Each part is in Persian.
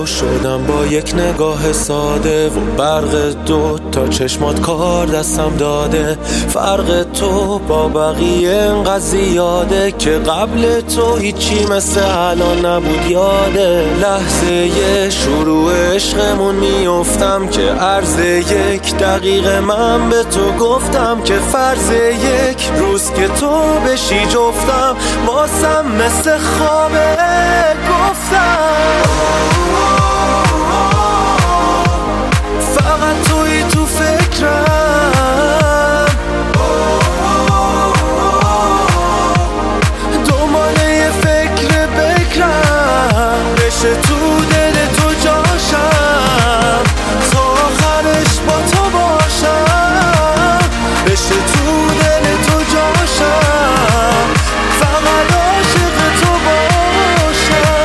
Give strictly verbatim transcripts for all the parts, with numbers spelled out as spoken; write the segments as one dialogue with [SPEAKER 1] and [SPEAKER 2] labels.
[SPEAKER 1] تو شدم با یک نگاه ساده و برق دو تا چشمات کار دستم داده. فرق تو با بقیه انقدر زیاده که قبل تو هیچی مثل الان نبود. یاده لحظه شروع عشقمون میافتم که عرض یک دقیقه من به تو گفتم که فرض یک روز که تو بشی جفتم واسم مثل خوابه. گفتم فقط توی تو فکرم، دنبال یه فکر بکرم بشه تو دل تو جاشم تا آخرش با تو باشم. بشه تو دل تو جاشم فقط عاشق تو باشم.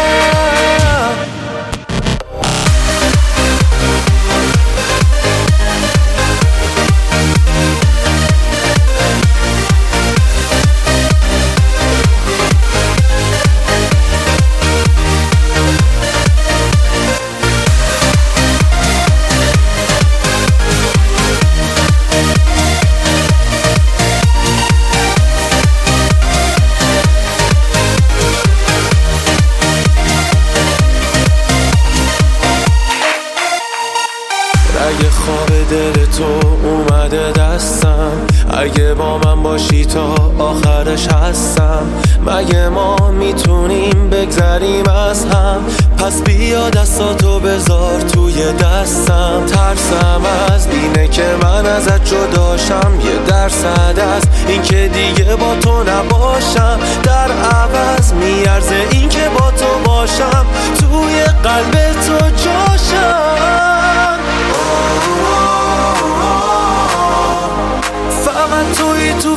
[SPEAKER 1] اگه خواب دل تو اومده دستم، اگه با من باشی تا آخرش هستم، مگه ما میتونیم بگذریم از هم؟ پس بیا دستاتو بذار توی دستم. ترسم از اینه که من ازت جداشم، یه درصد از این که دیگه با تو نباشم. در عوض میارزه این که با تو باشم، توی قلب تو جاشم. فقط توی تو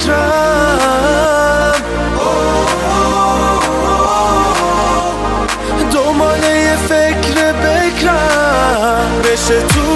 [SPEAKER 1] فکرم، دنبال یه فکر بکرم بشه تو